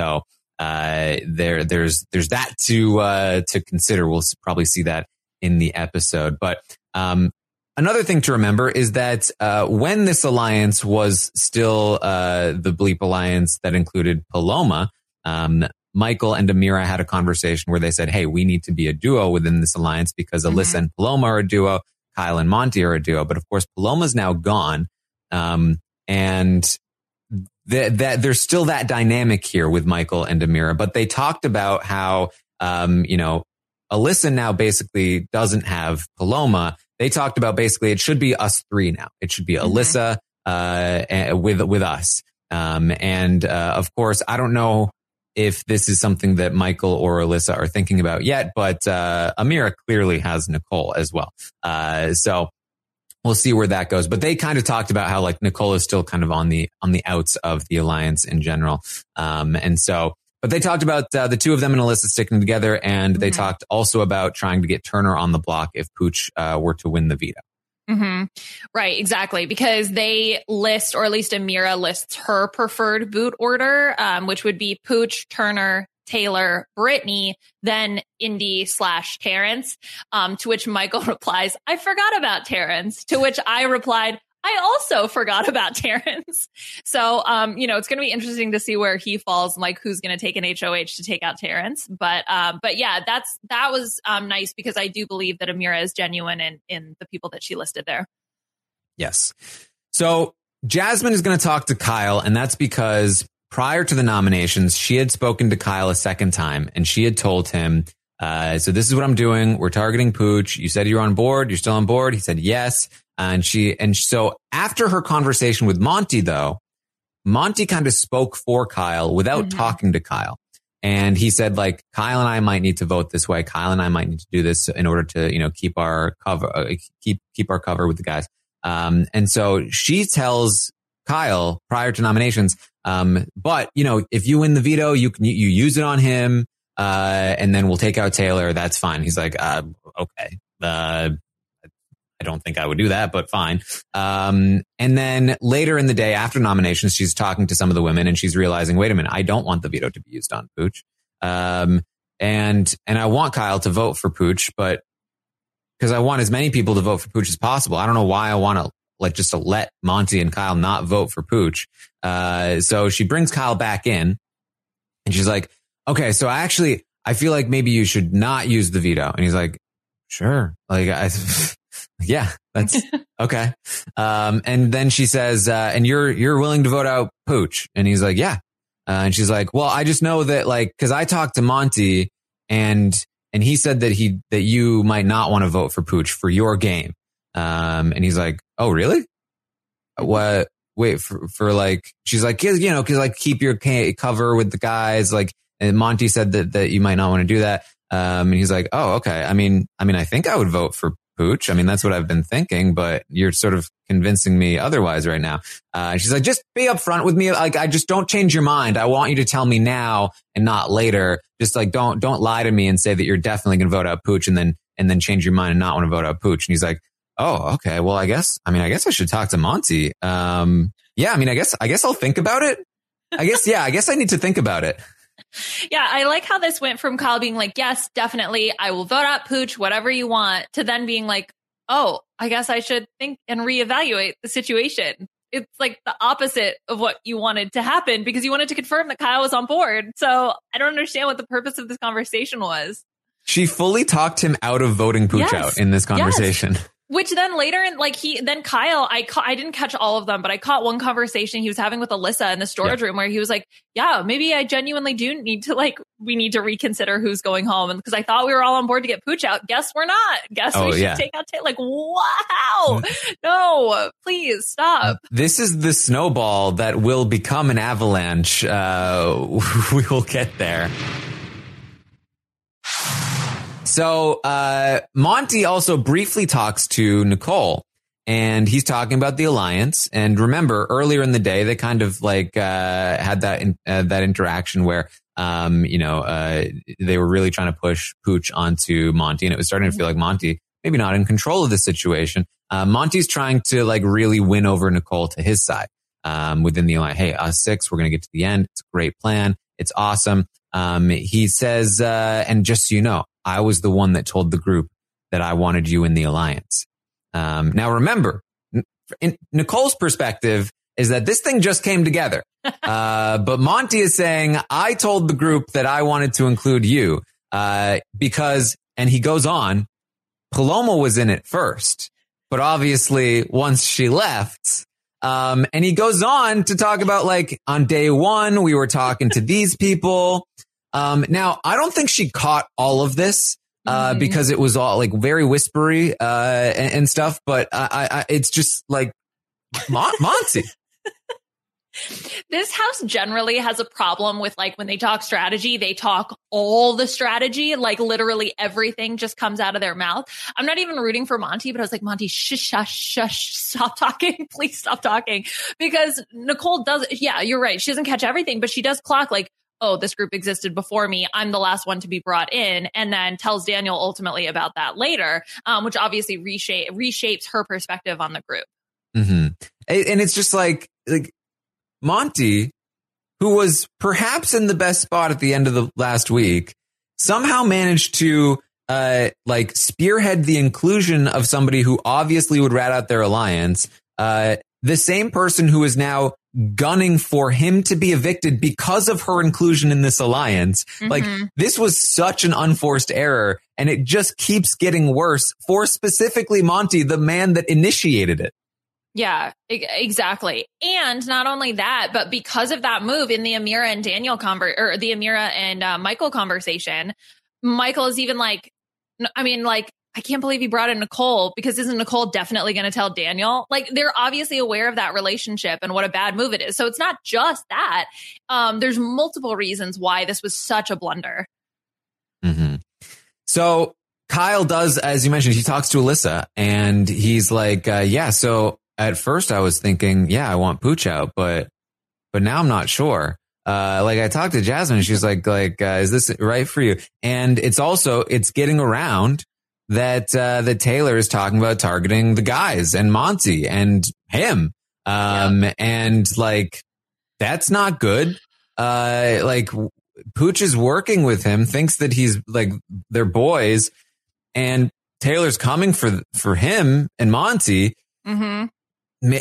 that to consider. We'll probably see that in the episode. But another thing to remember is that when this alliance was still the Bleep Alliance that included Paloma, Michael and Ameerah had a conversation where they said, hey, we need to be a duo within this alliance because Alyssa and Paloma are a duo, Kyle and Monty are a duo. But of course, Paloma's now gone. And there's still that dynamic here with Michael and Ameerah. But they talked about how, Alyssa now basically doesn't have Paloma. They talked about basically it should be us 3 now. It should be Alyssa with us. Of course, I don't know if this is something that Michael or Alyssa are thinking about yet, but Ameerah clearly has Nicole as well. So we'll see where that goes. But they kind of talked about how Nicole is still kind of on the outs of the alliance in general. But they talked about the two of them and Alyssa sticking together, and they talked also about trying to get Turner on the block if Pooch were to win the veto. Right, exactly. Because they list, or at least Ameerah lists her preferred boot order, which would be Pooch, Turner, Taylor, Brittany, then Indy/Terrence, to which Michael replies, I forgot about Terrence, to which I replied, I also forgot about Terrence. So, it's going to be interesting to see where he falls and who's going to take an HOH to take out Terrence. But yeah, that was nice because I do believe that Ameerah is genuine in the people that she listed there. Yes. So Jasmine is going to talk to Kyle, and that's because prior to the nominations, she had spoken to Kyle a second time, and she had told him, so this is what I'm doing. We're targeting Pooch. You said you're on board. You're still on board. He said yes. And so after her conversation with Monty, though, Monty kind of spoke for Kyle without talking to Kyle. And he said, Kyle and I might need to vote this way. Kyle and I might need to do this in order to, keep our cover, keep our cover with the guys. And so she tells Kyle prior to nominations, but if you win the veto, you use it on him. And then we'll take out Taylor. That's fine. He's like, okay. I don't think I would do that, but fine. And then later in the day after nominations, she's talking to some of the women and she's realizing, wait a minute, I don't want the veto to be used on Pooch. And I want Kyle to vote for Pooch, but because I want as many people to vote for Pooch as possible. I don't know why I want to let Monty and Kyle not vote for Pooch. So she brings Kyle back in and she's like, okay, so I I feel like maybe you should not use the veto. And he's like, sure. Like, yeah, that's okay. And then she says, and you're willing to vote out Pooch. And he's like, yeah. And she's like, well, I just know that like, cause I talked to Monty and he said that you might not want to vote for Pooch for your game. And he's like, oh, really? What? Wait for like, she's like, cause like keep your cover with the guys. Like, and Monty said that you might not want to do that. And he's like, oh, okay. I mean, I think I would vote for Pooch. I mean, that's what I've been thinking, but you're sort of convincing me otherwise right now. She's like, just be upfront with me. Like, I just don't change your mind. I want you to tell me now and not later. Just like, don't lie to me and say that you're definitely going to vote out Pooch and then change your mind and not want to vote out Pooch. And he's like, oh, okay. Well, I guess I should talk to Monty. Yeah, I mean, I guess I'll think about it. I guess I need to think about it. Yeah, I like how this went from Kyle being like, yes, definitely, I will vote out Pooch, whatever you want, to then being like, oh, I guess I should think and reevaluate the situation. It's like the opposite of what you wanted to happen because you wanted to confirm that Kyle was on board. So I don't understand what the purpose of this conversation was. She fully talked him out of voting Pooch out in this conversation. Yes. Which then later, Kyle, I didn't catch all of them, but I caught one conversation he was having with Alyssa in the storage room where he was like, yeah, maybe I genuinely do need to we need to reconsider who's going home. And because I thought we were all on board to get Pooch out. Guess we're not. Guess we should take out Taylor. Like, wow. No, please stop. This is the snowball that will become an avalanche. We will get there. So, Monty also briefly talks to Nicole and he's talking about the alliance. And remember earlier in the day, they kind of had that interaction where, they were really trying to push Pooch onto Monty and it was starting to feel like Monty maybe not in control of the situation. Monty's trying to really win over Nicole to his side, within the alliance. Hey, us six, we're going to get to the end. It's a great plan. It's awesome. He says, and just so you know, I was the one that told the group that I wanted you in the alliance. Now remember, in Nicole's perspective is that this thing just came together. But Monty is saying, I told the group that I wanted to include you, because, and he goes on, Paloma was in it first, but obviously once she left, and he goes on to talk about on day one, we were talking to these people. Now I don't think she caught all of this, because it was all very whispery, and stuff, but it's just Monty. This house generally has a problem with when they talk strategy, they talk all the strategy, literally everything just comes out of their mouth. I'm not even rooting for Monty, but I was like, Monty, shush, stop talking. Please stop talking. Because Nicole does, yeah, you're right. She doesn't catch everything, but she does clock oh, this group existed before me. I'm the last one to be brought in, and then tells Daniel ultimately about that later, which obviously reshapes her perspective on the group. Mm-hmm. And it's just Monty, who was perhaps in the best spot at the end of the last week, somehow managed to spearhead the inclusion of somebody who obviously would rat out their alliance. The same person who is now gunning for him to be evicted because of her inclusion in this alliance. Mm-hmm. This was such an unforced error, and it just keeps getting worse for specifically Monty, the man that initiated it. Yeah, exactly. And not only that, but because of that move in the Amira and Daniel the Amira and Michael conversation, Michael is even I can't believe he brought in Nicole, because isn't Nicole definitely going to tell Daniel? They're obviously aware of that relationship and what a bad move it is. So it's not just that. There's multiple reasons why this was such a blunder. Mm-hmm. So Kyle does, as you mentioned, he talks to Alyssa and he's like, yeah, so at first I was thinking, yeah, I want Pooch out, but now I'm not sure. I talked to Jasmine, she's like, is this right for you? And it's getting around that Taylor is talking about targeting the guys and Monty and him. And that's not good. Pooch is working with him, thinks that he's they're boys, and Taylor's coming for him and Monty. Mm-hmm.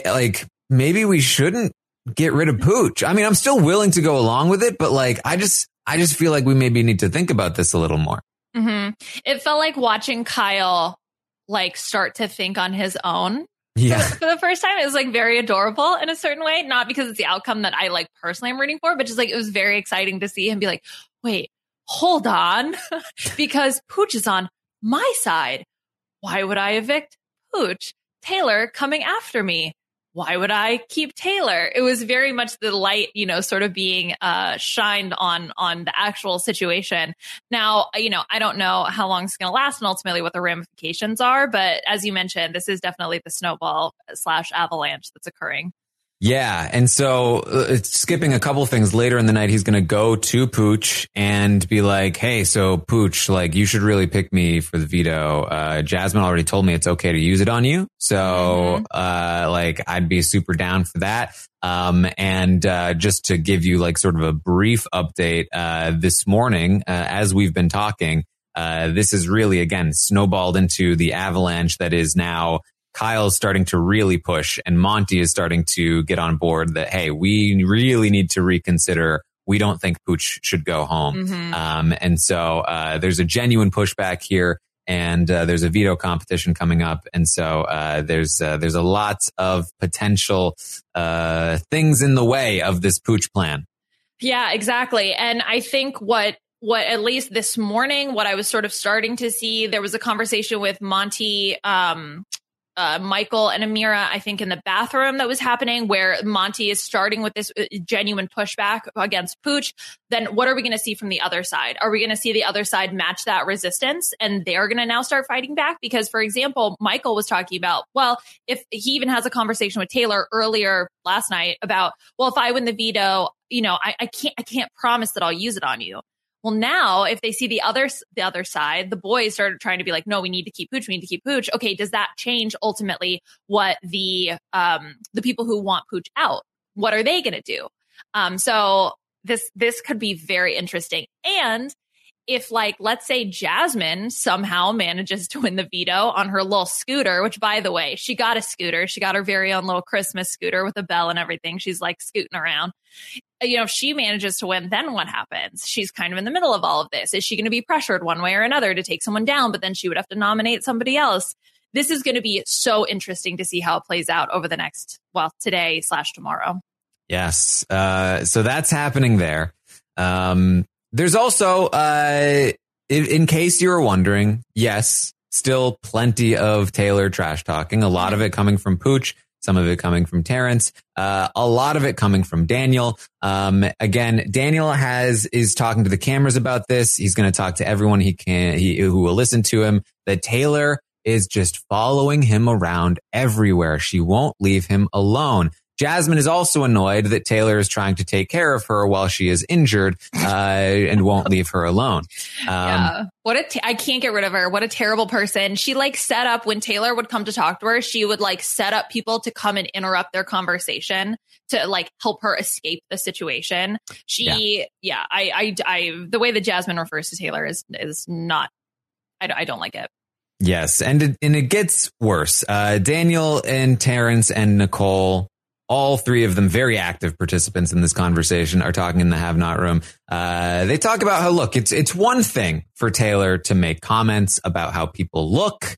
Maybe we shouldn't get rid of Pooch. I mean, I'm still willing to go along with it, but I just feel like we maybe need to think about this a little more. Mm-hmm. It felt like watching Kyle like start to think on his own. Yeah. For the first time. It was like very adorable in a certain way. Not because it's the outcome that I like personally am rooting for, but just like it was very exciting to see him be like, wait, hold on. Because Pooch is on my side. Why would I evict Pooch? Taylor coming after me. Why would I keep Taylor? It was very much the light, sort of being shined on the actual situation. Now, I don't know how long it's going to last and ultimately what the ramifications are. But as you mentioned, this is definitely the snowball / avalanche that's occurring. Yeah. And so skipping a couple things later in the night, he's going to go to Pooch and be like, hey, so Pooch, like you should really pick me for the veto. Jasmine already told me it's okay to use it on you. So, like I'd be super down for that. And just to give you like sort of a brief update, this morning, as we've been talking, this is really, again, snowballed into the avalanche that is now Kyle's starting to really push and Monty is starting to get on board that, hey, we really need to reconsider. We don't think Pooch should go home. Mm-hmm. And so there's a genuine pushback here and there's a veto competition coming up. And so there's a lot of potential things in the way of this Pooch plan. Yeah, exactly. And I think what at least this morning, what I was sort of starting to see, there was a conversation with Monty, Michael and Amira, I think in the bathroom that was happening where Monty is starting with this genuine pushback against Pooch. Then what are we going to see from the other side? Are we going to see the other side match that resistance and they're going to now start fighting back? Because, for example, Michael was talking about, well, if he even has a conversation with Taylor earlier last night about, well, if I win the veto, I can't promise that I'll use it on you. Well, now if they see the other side, the boys started trying to be like, no, we need to keep Pooch. We need to keep Pooch. Okay. Does that change ultimately what the people who want Pooch out, what are they going to do? So this could be very interesting. And if like, let's say Jasmine somehow manages to win the veto on her little scooter, which by the way, she got a scooter. She got her very own little Christmas scooter with a bell and everything. She's like scooting around. If she manages to win, then what happens? She's kind of in the middle of all of this. Is she going to be pressured one way or another to take someone down? But then she would have to nominate somebody else. This is going to be so interesting to see how it plays out over the next, today / tomorrow. Yes. So that's happening there. There's also, in case you were wondering, yes, still plenty of Taylor trash talking, a lot of it coming from Pooch, some of it coming from Terrence, a lot of it coming from Daniel. Again, Daniel is talking to the cameras about this. He's going to talk to everyone who will listen to him, that Taylor is just following him around everywhere. She won't leave him alone. Jasmine is also annoyed that Taylor is trying to take care of her while she is injured, and won't leave her alone. Yeah. I can't get rid of her. What a terrible person. She set up when Taylor would come to talk to her, she would set up people to come and interrupt their conversation to help her escape the situation. The way that Jasmine refers to Taylor is not, I don't like it. Yes. And it gets worse. Daniel and Terrence and Nicole, all three of them very active participants in this conversation, are talking in the have not room. They talk about how, look, it's one thing for Taylor to make comments about how people look.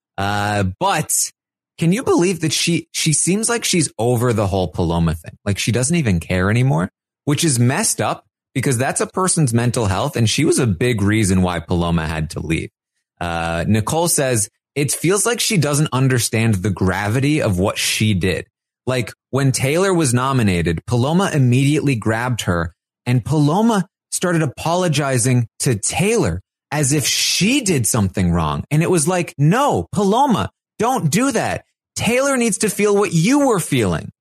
But can you believe that she seems like she's over the whole Paloma thing? Like she doesn't even care anymore, which is messed up because that's a person's mental health. And she was a big reason why Paloma had to leave. Nicole says it feels like she doesn't understand the gravity of what she did. Like when Taylor was nominated, Paloma immediately grabbed her and Paloma started apologizing to Taylor as if she did something wrong. And it was like, no, Paloma, don't do that. Taylor needs to feel what you were feeling.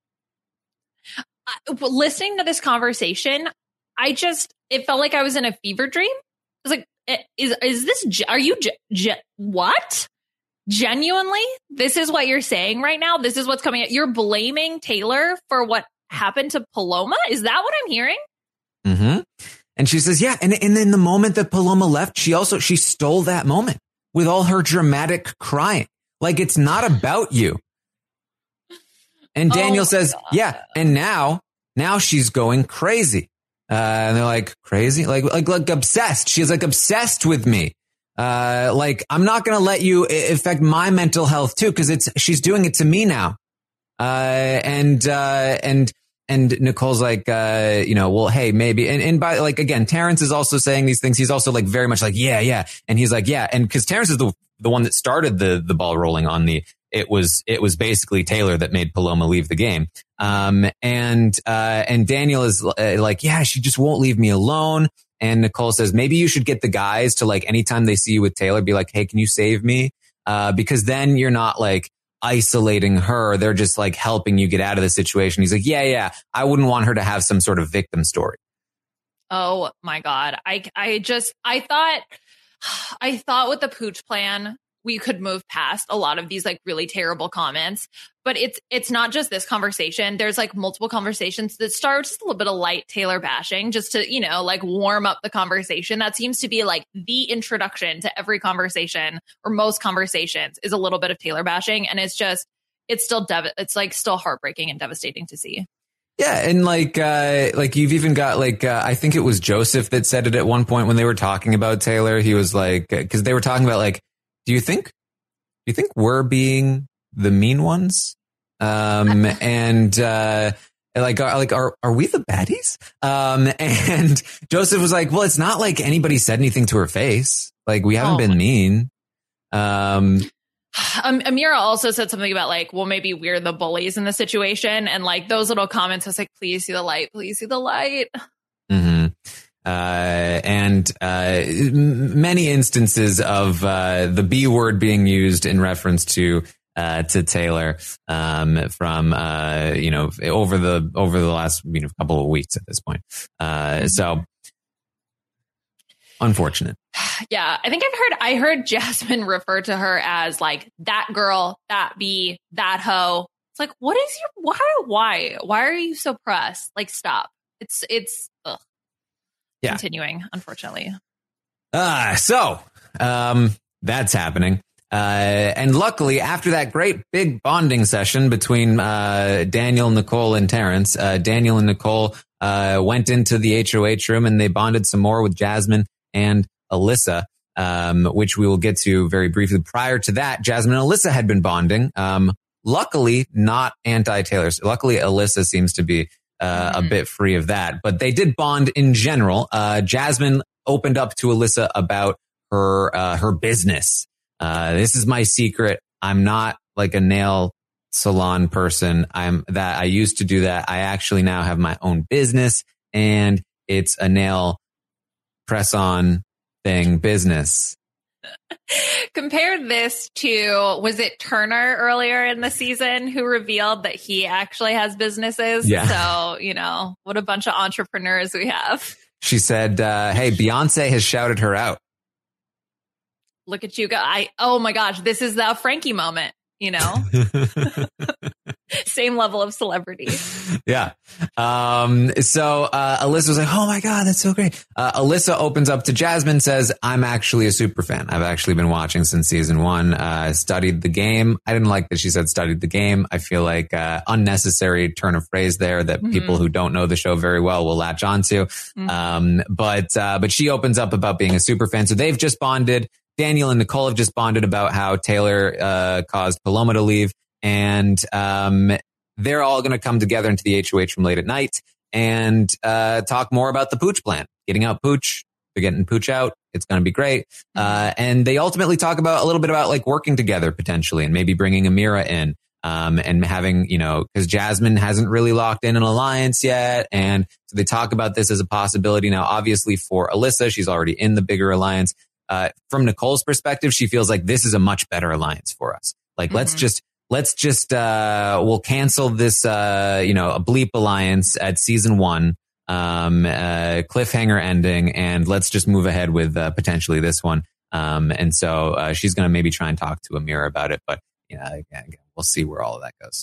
Listening to this conversation, it felt like I was in a fever dream. I was like, is this, are you, what? Genuinely, this is what you're saying right now? This is what's coming out. You're blaming Taylor for what happened to Paloma? Is that what I'm hearing? Mm-hmm. And she says, yeah. And in the moment that Paloma left, she stole that moment with all her dramatic crying. Like it's not about you. And Daniel says, God. Yeah. And now she's going crazy. And they're like, crazy? Like obsessed. She's like obsessed with me. Like, I'm not going to let you affect my mental health too, because she's doing it to me now. And Nicole's like, well, hey, maybe. And by like, again, Terrence is also saying these things. He's also like very much like, yeah. And he's like, yeah. And cause Terrence is the one that started the ball rolling on it was basically Taylor that made Paloma leave the game. And Daniel is like, yeah, she just won't leave me alone. And Nicole says, maybe you should get the guys to like, anytime they see you with Taylor, be like, hey, can you save me? Because then you're not like isolating her. They're just like helping you get out of the situation. He's like, yeah. I wouldn't want her to have some sort of victim story. Oh my God. I thought with the pooch plan, we could move past a lot of these like really terrible comments, but it's not just this conversation. There's like multiple conversations that start just a little bit of light Taylor bashing just to, like warm up the conversation. That seems to be like the introduction to every conversation, or most conversations, is a little bit of Taylor bashing. And it's still heartbreaking and devastating to see. Yeah. And like you've even got I think it was Joseph that said it at one point when they were talking about Taylor. He was like, cause they were talking about like, do you think we're being the mean ones? Are we the baddies? And Joseph was like, well, it's not like anybody said anything to her face. Like, we haven't been mean. Amira also said something about like, well, maybe we're the bullies in the situation. And like those little comments, I was like, please see the light. Please see the light. Mm-hmm. Many instances of the B word being used in reference to Taylor from over the last couple of weeks at this point. So unfortunate. Yeah, I think I heard Jasmine refer to her as like that girl, that bee, that hoe. It's like, what is why are you so pressed? Like, stop. It's ugh. Yeah. Continuing, unfortunately. So that's happening. And luckily, after that great big bonding session between Daniel, Nicole, and Terrence, Daniel and Nicole went into the HOH room and they bonded some more with Jasmine and Alyssa, which we will get to very briefly. Prior to that, Jasmine and Alyssa had been bonding. Luckily, not anti-Taylor. Luckily, Alyssa seems to be a bit free of that, but they did bond in general. Jasmine opened up to Alyssa about her business. This is my secret. I'm not like a nail salon person. I used to do that. I actually now have my own business, and it's a nail press on thing business. Compare this to, was it Turner earlier in the season who revealed that he actually has businesses? Yeah. So, what a bunch of entrepreneurs we have. She said, hey, Beyonce has shouted her out. Look at you go. Oh my gosh, this is the Frankie moment, Same level of celebrity. Yeah. So Alyssa was like, oh my God, that's so great. Alyssa opens up to Jasmine, says, I'm actually a super fan. I've actually been watching since season 1, studied the game. I didn't like that she said studied the game. I feel like unnecessary turn of phrase there that people who don't know the show very well will latch onto. But she opens up about being a super fan. So they've just bonded. Daniel and Nicole have just bonded about how Taylor caused Paloma to leave. And they're all going to come together into the HOH room late at night and talk more about the pooch plan. Getting out pooch. They're getting pooch out. It's going to be great. And they ultimately talk about a little bit about like working together potentially and maybe bringing Amira in. And having, because Jasmine hasn't really locked in an alliance yet. And so they talk about this as a possibility. Now, obviously for Alyssa, she's already in the bigger alliance. From Nicole's perspective, she feels like this is a much better alliance for us. Like, let's just, we'll cancel this, a bleep alliance at season 1, cliffhanger ending, and let's just move ahead with, potentially this one. And so, she's going to maybe try and talk to Amira about it, but, again, we'll see where all of that goes.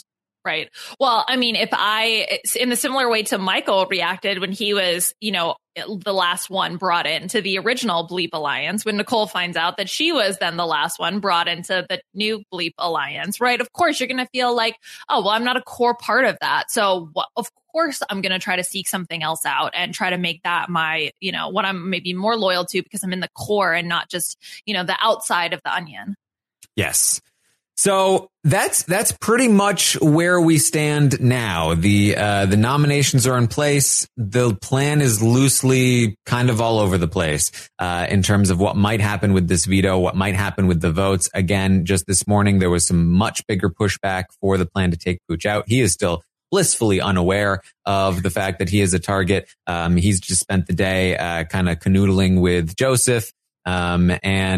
Right. Well, I mean, in the similar way to Michael reacted when he was, the last one brought into the original Bleep Alliance, when Nicole finds out that she was then the last one brought into the new Bleep Alliance, right? Of course, you're going to feel like, oh, well, I'm not a core part of that. So of course, I'm going to try to seek something else out and try to make that my, what I'm maybe more loyal to because I'm in the core and not just, the outside of the onion. Yes. So that's pretty much where we stand now. The nominations are in place. The plan is loosely kind of all over the place, in terms of what might happen with this veto, what might happen with the votes. Again, just this morning, there was some much bigger pushback for the plan to take Pooch out. He is still blissfully unaware of the fact that he is a target. He's just spent the day, kind of canoodling with Joseph. And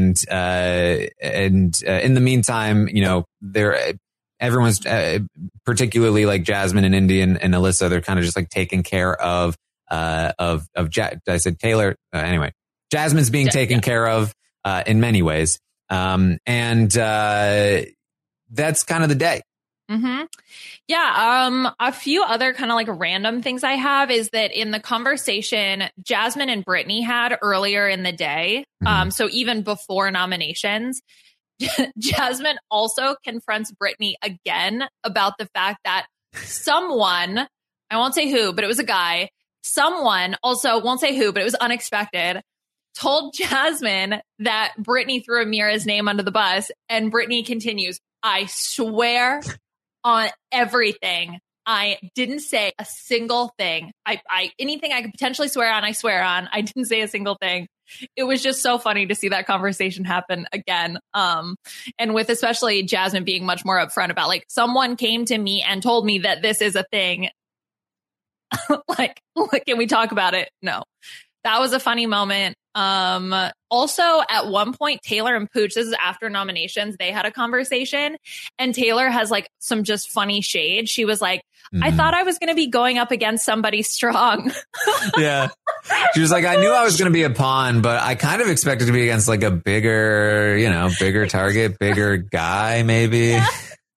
in the meantime, everyone's, particularly like Jasmine and Indy and Alyssa, they're kind of just like taking care of I said Taylor. Anyway, Jasmine's being taken care of, in many ways. And that's kind of the day. Mm-hmm. Yeah. A few other kind of like random things I have is that in the conversation Jasmine and Brittany had earlier in the day, so even before nominations, Jasmine also confronts Brittany again about the fact that someone, I won't say who, but it was a guy, someone also won't say who, but it was unexpected, told Jasmine that Brittany threw Amira's name under the bus, and Brittany continues, I swear on everything, I didn't say a single thing. Anything I could potentially swear on, I swear on. I didn't say a single thing. It was just so funny to see that conversation happen again. And with especially Jasmine being much more upfront about like, someone came to me and told me that this is a thing. Like, can we talk about it? No. That was a funny moment. Also, at one point, Taylor and Pooch, this is after nominations, they had a conversation, and Taylor has like some just funny shade. She was like, I thought I was going to be going up against somebody strong. Yeah. She was like, I knew I was going to be a pawn, but I kind of expected to be against like a bigger target, bigger guy, maybe. Yeah.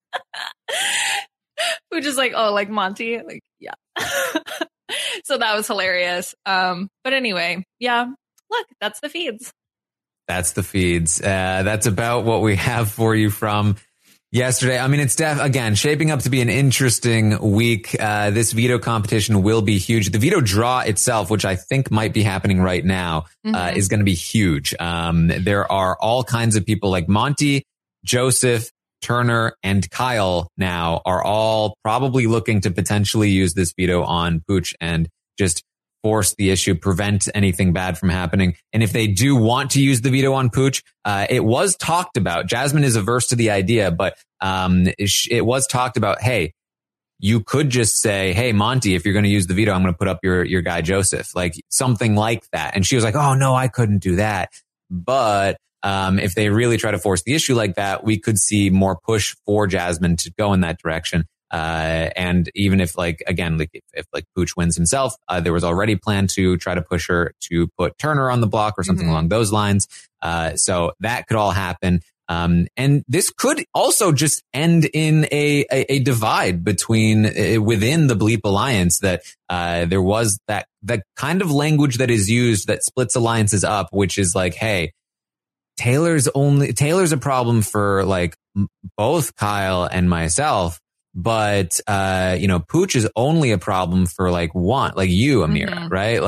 Pooch is like, oh, like Monty? Like, yeah. So that was hilarious. But anyway, yeah, look, that's the feeds. That's the feeds. That's about what we have for you from yesterday. I mean, it's again shaping up to be an interesting week. This veto competition will be huge. The veto draw itself, which I think might be happening right now, is going to be huge. There are all kinds of people like Monty, Joseph, Turner, and Kyle now are all probably looking to potentially use this veto on Pooch and just force the issue, prevent anything bad from happening. And if they do want to use the veto on Pooch, it was talked about. Jasmine is averse to the idea, but it was talked about, hey, you could just say, hey, Monty, if you're going to use the veto, I'm going to put up your guy Joseph, like something like that. And she was like, oh, no, I couldn't do that. But if they really try to force the issue like that, we could see more push for Jasmine to go in that direction. And even if if Pooch wins himself, there was already planned to try to push her to put Turner on the block or something along those lines. So that could all happen. And this could also just end in a divide within the Bleep Alliance, that there was that kind of language that is used that splits alliances up, which is like, hey, Taylor's a problem for like both Kyle and myself, but Pooch is only a problem for like one, like you, Amira, right?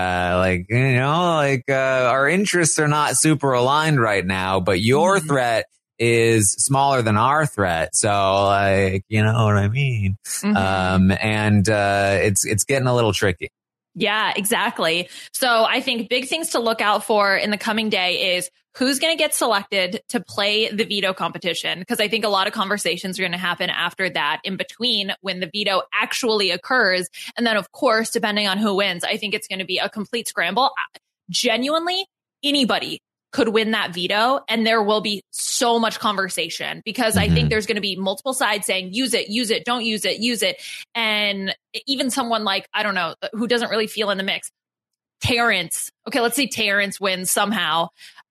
Our interests are not super aligned right now, but your threat is smaller than our threat. So like, you know what I mean? And it's getting a little tricky. Yeah, exactly. So I think big things to look out for in the coming day is who's going to get selected to play the veto competition. Because I think a lot of conversations are going to happen after that, in between when the veto actually occurs. And then, of course, depending on who wins, I think it's going to be a complete scramble. Genuinely, anybody could win that veto, and there will be so much conversation because I think there's going to be multiple sides saying, use it, don't use it, use it. And even someone like, I don't know, who doesn't really feel in the mix, Terrence. Okay, let's say Terrence wins somehow.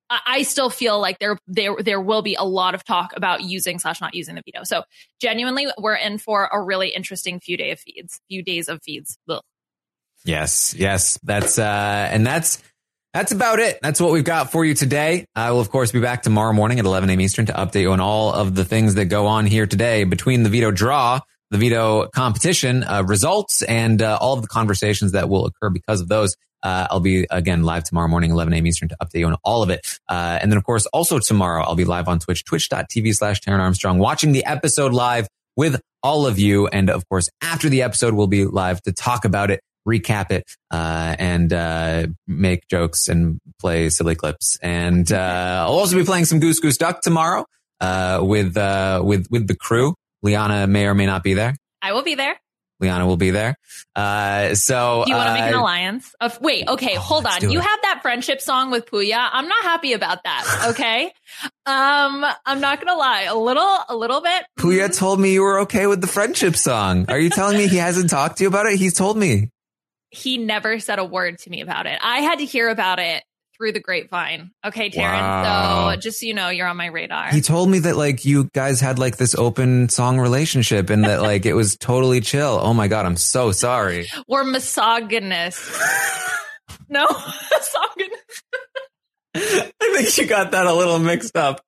I still feel like there will be a lot of talk about using / not using the veto. So genuinely, we're in for a really interesting few days of feeds. Ugh. Yes. That's about it. That's what we've got for you today. I will, of course, be back tomorrow morning at 11 a.m. Eastern to update you on all of the things that go on here today between the veto draw, the veto competition results, and all of the conversations that will occur because of those. I'll be, again, live tomorrow morning, 11 a.m. Eastern to update you on all of it. And then, of course, also tomorrow, I'll be live on Twitch, twitch.tv/Taran Armstrong, watching the episode live with all of you. And, of course, after the episode, we'll be live to talk about it, recap it, and make jokes and play silly clips. And I'll also be playing some Goose Goose Duck tomorrow with the crew. Liana may or may not be there. I will be there. Liana will be there. So do you want to make an alliance? Hold on. You have that friendship song with Puya. I'm not happy about that. Okay. I'm not gonna lie. A little bit. Puya told me you were okay with the friendship song. Are you telling me he hasn't talked to you about it? He's told me. He never said a word to me about it. I had to hear about it through the grapevine. Okay, Taran. Wow. So just so you know, you're on my radar. He told me that like you guys had like this open song relationship and that like it was totally chill. Oh my God, I'm so sorry. We're misogynist. No, misogynist. I think you got that a little mixed up.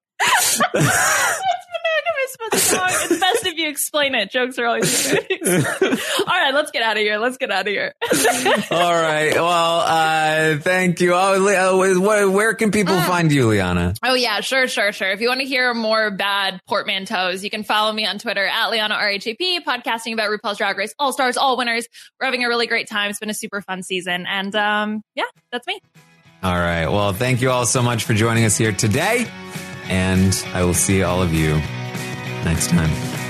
It's best if you explain it. Jokes are always good. All right, let's get out of here. All right. Well, thank you. Where can people find you, Liana? Oh, yeah, sure. If you want to hear more bad portmanteaus, you can follow me on Twitter at Liana RHAP, podcasting about RuPaul's Drag Race All Stars, All Winners. We're having a really great time. It's been a super fun season. And yeah, that's me. All right. Well, thank you all so much for joining us here today. And I will see all of you next time.